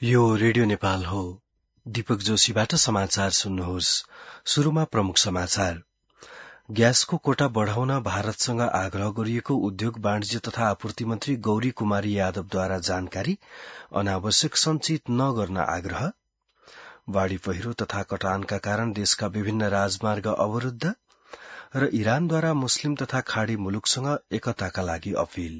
यो रेडियो नेपाल हो। दीपक जोशीबाट समाचार सुन्नुहोस्। शुरूमा प्रमुख समाचार। ग्यासको कोटा बढ़ाउन भारतसँग आग्रह गरिएको उद्योग वाणिज्य तथा आपूर्ति मन्त्री गौरी कुमारी यादवद्वारा जानकारी। अनावश्यक संचित नगर्न आग्रह। बाढ़ी पहिरो तथा कटानका कारण देशका विभिन्न राजमार्ग अवरूद्ध र इरानद्वारा मुस्लिम तथा खाड़ी मुलुकसँग एकताका लागि अपील।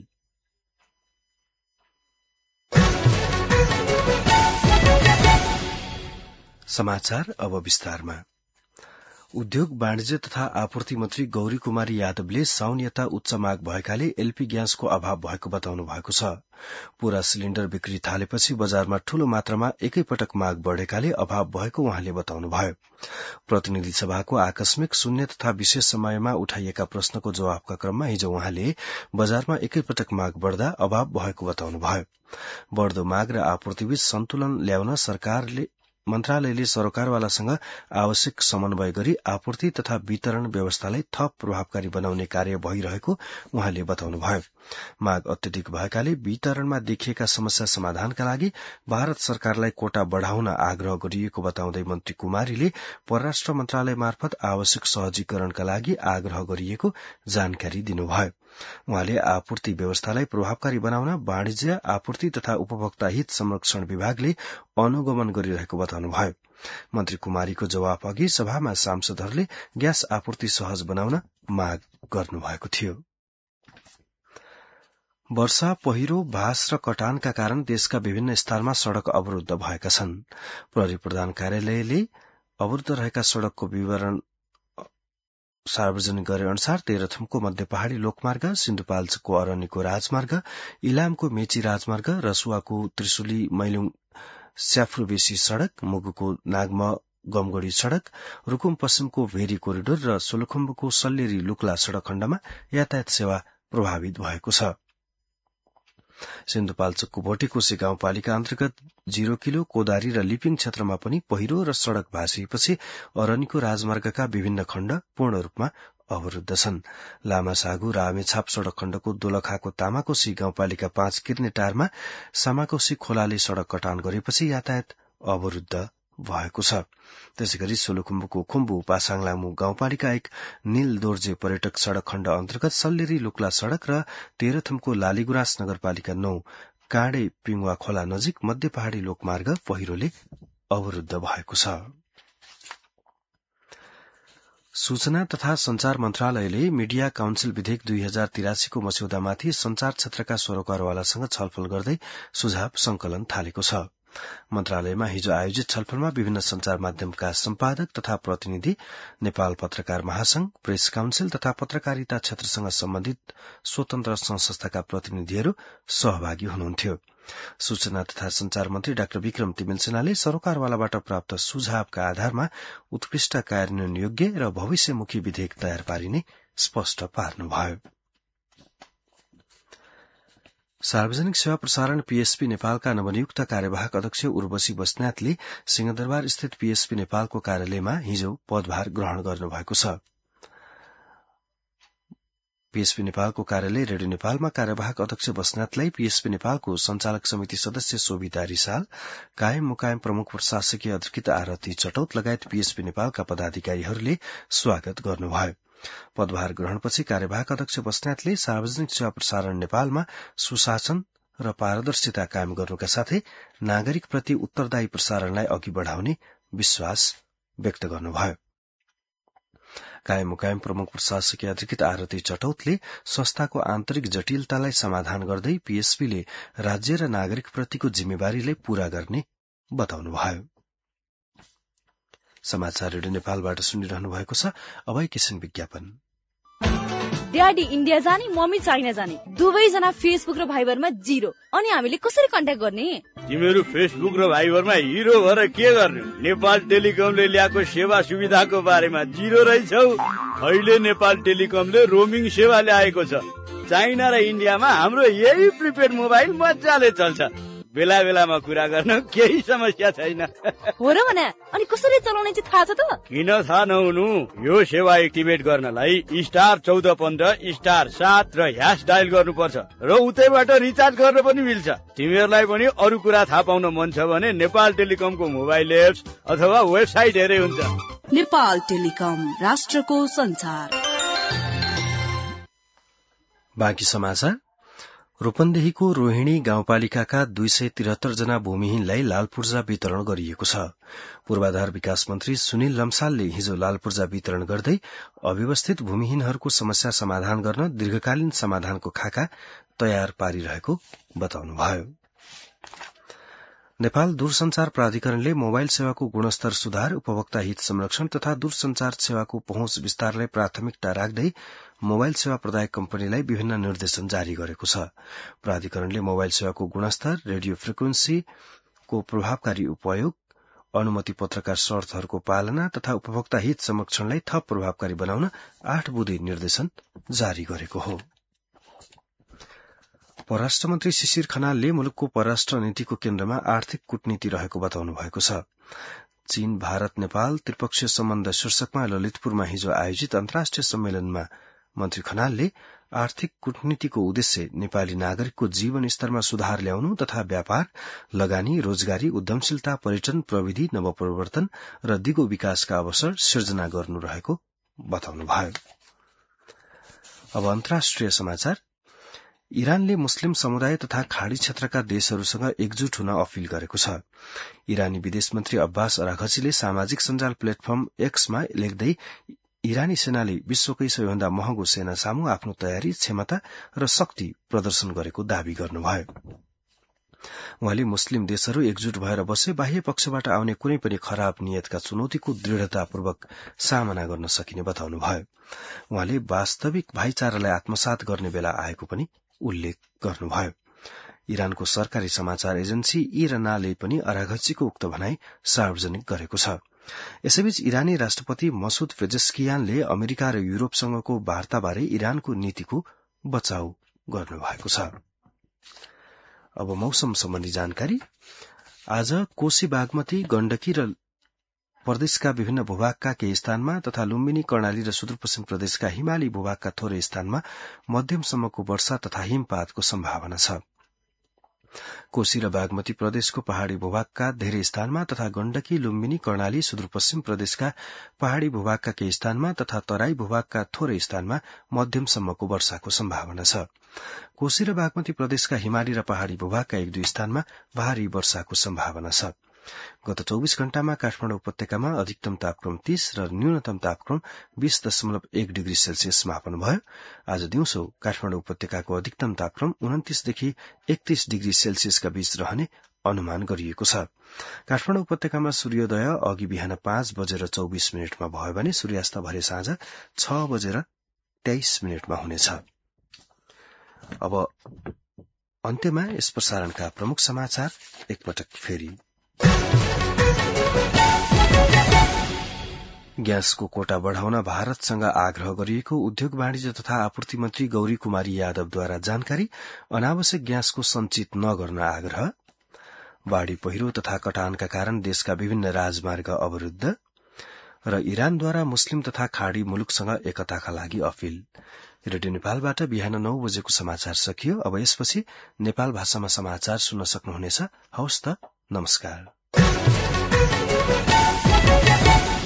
समाचार अब विस्तारमा। उद्योग वाणिज्य तथा आपूर्ति मन्त्री गौरी कुमारी यादवले साउन यता उच्च माग भएकाले एलपी ग्यासको अभाव भएको बताउनु भएको छ। पूरा सिलिण्डर बिक्री थालेपछि बजारमा ठूलो मात्रामा एकैपटक माग बढ़ेकाले अभाव भएको उहाँले बताउनुभयो। प्रतिनिधि सभाको आकस्मिक शून्य तथा विशेष समयमा उठाइएका प्रश्नको जवाफका क्रममा हिजो उहाँले बजारमा एकैपटक माग बढ़दा अभाव भएको बताउनुभयो। बढ़दो माग र आपूर्तिबीच सन्तुलन ल्याउन मन्त्रालयले सरकारवालासँग आवश्यक समन्वय गरी आपूर्ति तथा वितरण व्यवस्थालाई थप प्रभावकारी बनाउने कार्य भइरहेको उहाँले बताउनुभयो। माग अत्यधिक भएकाले वितरणमा देखिएका समस्या समाधानका लागि भारत सरकारलाई कोटा बढ़ाउन आग्रह गरिएको बताउँदै मन्त्री कुमारीले परराष्ट्र मन्त्रालय मार्फत आवश्यक सहजीकरणका लागि आग्रह गरिएको जानकारी दिनुभयो। उहाँले आपूर्ति व्यवस्थालाई प्रभावकारी बनाउन वाणिज्य आपूर्ति तथा उपभोक्ता हित संरक्षण विभागले अनुगमन गरिरहेको बताउनुभयो। मन्त्री कुमारीको जवाफ अघि सभामा सांसदहरूले ग्यास आपूर्ति सहज बनाउन माग गर्नुभएको थियो। वर्षा पहिरो भास र कटानका कारण देशका विभिन्न स्थानमा सड़क अवरूद्ध भएका छन्। प्रहरी प्रधान कार्यालयले अवरूद्ध रहेका सड़कको विवरण सार्वजनिक गरे अनुसार तेह्रथुमको मध्य पहाड़ी लोकमार्ग, सिन्धुपाल्चोकको अरनिको राजमार्ग, इलामको मेची राजमार्ग, रसुवाको त्रिशुली मैलुङ स्याफ्रुबेसी सड़क, मुगुको नागम गमगढ़ी सड़क, रूकुम पश्चिमको भेरी कोरिडोर र सोलुखुम्बुको सल्लेरी लुक्ला सड़क खण्डमा यातायात सेवा प्रभावित भएको छ। सिन्धुपाल्चोकको भोटेकोशी गाउँपालिका अन्तर्गत 0 किलो कोदारी र लिपिङ क्षेत्रमा पनि पहिरो र सड़क भाँसिएपछि अरनिको राजमार्गका विभिन्न खण्ड पूर्ण रूपमा अवरूद्ध छन्। लामासागु रामेछाप सड़क खण्डको दोलखाको तामाकोशी गाउँपालिका 5 किर्नेटारमा सामाकोशी खोलाले सड़क कटान गरेपछि यातायात अवरूद्ध भएको छ। त्यसैगरी सोलुखुम्बुको खुम्बु पासाङलामु गाउँपालिका 1 नील दोर्जे पर्यटक सड़क खण्ड अन्तर्गत सल्लेरी लुक्ला सड़क र तेह्रथुमको लालीगुराँस नगरपालिका 9 काँडे पिङवा खोला नजिक मध्य पहाड़ी लोकमार्ग पहिरोले अवरूद्ध भएको छ। सूचना तथा संचार मन्त्रालयले मीडिया काउन्सिल विधेयक 2083 को मस्यौदामाथि संचार क्षेत्रका सरोकारवालासँग छलफल गर्दै सुझाव संकलन थालेको छ। मन्त्रालयमा हिजो आयोजित छलफलमा विभिन्न संचार माध्यमका सम्पादक तथा प्रतिनिधि, नेपाल पत्रकार महासंघ, प्रेस काउन्सिल तथा पत्रकारिता क्षेत्रसँग सम्बन्धित स्वतन्त्र संस्थाका प्रतिनिधिहरू सहभागी हुनुहुन्थ्यो। सूचना तथा संचार मन्त्री डाक्टर विक्रम तिमिलसेनाले सरोकारवालाबाट प्राप्त सुझावका आधारमा उत्कृष्ट कार्यान्वयन योग्य र भविष्यमुखी विधेयक तयार पारिने स्पष्ट पार्नुभयो। सार्वजनिक सेवा प्रसारण पीएसपी नेपालका नवनियुक्त कार्यवाहक अध्यक्ष उर्वशी बस्नेतले सिंहदरबार स्थित पीएसपी नेपालको कार्यालयमा हिजो पदभार ग्रहण गर्नुभएको छ। पीएसपी नेपालको कार्यालय रेडियो नेपालमा कार्यवाहक अध्यक्ष बस्नेतलाई पीएसपी नेपालको संचालक समिति सदस्य शोभिता रिसाल, कायम मुकायम प्रमुख प्रशासकीय अधिकृत आरती चटौत लगायत पीएसपी नेपालका पदाधिकारीहरूले स्वागत गर्नुभयो। पदभार ग्रहणपछि कार्यवाहक अध्यक्ष बस्नेतले सार्वजनिक सेवा प्रसारण नेपालमा सुशासन र पारदर्शिता कायम गर्नुका साथै नागरिकप्रति उत्तरदायी प्रसारणलाई अघि बढ़ाउने विश्वास व्यक्त गर्नुभयो। कायम मुकायम प्रमुख प्रशासकीय अधिकृत आरती चटौतले संस्थाको आन्तरिक जटिलतालाई समाधान गर्दै पीएसपीले राज्य र नागरिकप्रतिको जिम्मेवारीलाई पूरा गर्ने बताउनुभयो। समाचार रेडियो नेपालबाट सुनिरहनु भएको छ। अब एकैछिन विज्ञापन। ड्याडी इन्डिया जाने, मम्मी चाइना जाने, दुवैजना फेसबुक र भाइबरमा 0। अनि हामीले कसरी कन्ट्याक्ट गर्ने? तिमीहरू फेसबुक र भाइबरमा हिरो भएर के गर्ने? नेपाल टेलिकमले ल्याएको सेवा सुविधाको बारेमा 0 रहेछौ। अहिले नेपाल टेलिकमले रोमिङ सेवा ल्याएको छ। चाइना र इन्डियामा हाम्रो यही प्रिपेड मोबाइल मजाले चल्छ। बेला बेलामा कुरा गर्न केही समस्या छैन। हो र भने अनि कसरी चलाउने चाहिँ थाहा छ त? किन थाहा नहुनु? यो सेवा एक्टिभेट गर्नलाई *1415*7 र # डायल गर्नुपर्छ र उतैबाट रिचार्ज गर्न पनि मिल्छ। तिमीहरूलाई पनि अरू कुरा थाहा पाउन मन छ भने नेपाल टेलिकमको मोबाइल एप्स अथवा वेबसाइट हेरे हुन्छ। नेपाल टेलिकम, राष्ट्रको संचार। बाँकी समाचार। रूपन्देहीको रोहिणी गाउँपालिकाका 273 जना भूमिहीनलाई लाल पूर्जा वितरण गरिएको छ। पूर्वाधार विकास मन्त्री सुनिल लम्सालले हिजो लाल पूर्जा वितरण गर्दै अव्यवस्थित भूमिहीनहरूको समस्या समाधान गर्न दीर्घकालीन समाधानको खाका तयार पारिरहेको बताउनुभयो। नेपाल दूरसञ्चार प्राधिकरणले मोबाइल सेवाको गुणस्तर सुधार, उपभोक्ता हित संरक्षण तथा दूरसञ्चार सेवाको पहुँच विस्तारलाई प्राथमिकता राख्दै मोबाइल सेवा प्रदायक कम्पनीलाई विभिन्न निर्देशन जारी गरेको छ। प्राधिकरणले मोबाइल सेवाको गुणस्तर, रेडियो फ्रिक्वेन्सीको प्रभावकारी उपयोग, अनुमति पत्रका शर्तहरूको पालना तथा उपभोक्ता हित संरक्षणलाई थप प्रभावकारी बनाउन 8 बुँदे निर्देशन जारी गरेको हो। परराष्ट्र मन्त्री शिशिर खनालले मुलुकको परराष्ट्र नीतिको केन्द्रमा आर्थिक कूटनीति रहेको बताउनु भएको छ। चीन, भारत, नेपाल त्रिपक्षीय सम्बन्ध शीर्षकमा ललितपुरमा हिजो आयोजित अन्तर्राष्ट्रिय सम्मेलनमा मन्त्री खनालले आर्थिक कूटनीतिको उद्देश्य नेपाली नागरिकको जीवन स्तरमा सुधार ल्याउनु तथा व्यापार, लगानी, रोजगारी, उद्यमशीलता, पर्यटन, प्रविधि, नवप्रवर्तन र दिगो विकासका अवसर सिर्जना गर्नु रहेको बताउनुभयो। अब अन्तर्राष्ट्रिय समाचार। इरानले मुस्लिम समुदाय तथा खाड़ी क्षेत्रका देशहरूसँग एकजुट हुन अपील गरेको छ। इरानी विदेश मन्त्री अब्बास अराघचीले सामाजिक सञ्जाल प्लेटफर्म एक्समा लेख्दै इरानी सेनाले विश्वकै सबैभन्दा महँगो सेना सामु आफ्नो तयारी, क्षमता र शक्ति प्रदर्शन गरेको दावी गर्नुभयो। उहाँले मुस्लिम देशहरू एकजुट भएर बसे बाह्य पक्षबाट आउने कुनै पनि खराब नियतका चुनौतीको दृढ़तापूर्वक सामना गर्न सकिने बताउनुभयो। उहाँले वास्तविक भाइचारालाई आत्मसात गर्ने बेला आएको पनि उल्लेख गर्नुभयो। इरानको सरकारी समाचार एजेन्सी इरनाले पनि अराघचीको उक्त भनाई सार्वजनिक गरेको छ। यसैबीच इरानी राष्ट्रपति मसूद पेजेस्कियानले अमेरिका र युरोपसँगको वार्ताबारे इरानको नीतिको बचाउ गर्नुभएको छ। अब मौसम सम्बन्धी जानकारी। आज कोशी, बागमती, गण्डकी र प्रदेशका विभिन्न भूभागका केही स्थानमा तथा लुम्बिनी, कर्णाली र सुदूरपश्चिम प्रदेशका हिमाली भूभागका थोरै स्थानमा मध्यमसम्मको वर्षा तथा हिमपातको सम्भावना छ। कोशी र बागमती प्रदेशको पहाड़ी भूभागका धेरै स्थानमा तथा गण्डकी, लुम्बिनी, कर्णाली, सुदूरपश्चिम प्रदेशका पहाड़ी भूभागका केही स्थानमा तथा तराई भूभागका थोरै स्थानमा मध्यमसम्मको वर्षाको सम्भावना छ। कोशी र बागमती प्रदेशका हिमाली र पहाड़ी भूभागका 1-2 स्थानमा भारी वर्षाको सम्भावना छ। गत 24 घण्टामा काठमाडौँ उपत्यकामा अधिकतम तापक्रम 30 र न्यूनतम तापक्रम 20.1 डिग्री सेल्सियस मापन भयो। आज दिउँसो काठमाडौँ उपत्यकाको अधिकतम तापक्रम 29 देखि 31 डिग्री सेल्सियसका बीच रहने अनुमान गरिएको छ। काठमाडौँ उपत्यकामा सूर्योदय अघि बिहान 5:24 भयो भने सूर्यास्त भरे साँझ 6:23 हुनेछ। अब अन्त्यमा यस प्रसारणका प्रमुख समाचार एकपटक फेरि। ग्यासको कोटा बढ़ाउन भारतसँग आग्रह गरिएको उद्योग वाणिज्य तथा आपूर्ति मन्त्री गौरी कुमारी यादवद्वारा जानकारी। अनावश्यक ग्यासको सञ्चित नगर्न आग्रह। बाढ़ी पहिरो तथा कटानका कारण देशका विभिन्न राजमार्ग अवरूद्ध र इरानद्वारा मुस्लिम तथा खाड़ी मुलुकसँग एकताका लागि अपील। रेडियो नेपालबाट बिहान 9 बजेको समाचार सकियो। अब यसपछि नेपाल भाषामा समाचार सुन्न सक्नुहुनेछ। हवस् त, नमस्कार।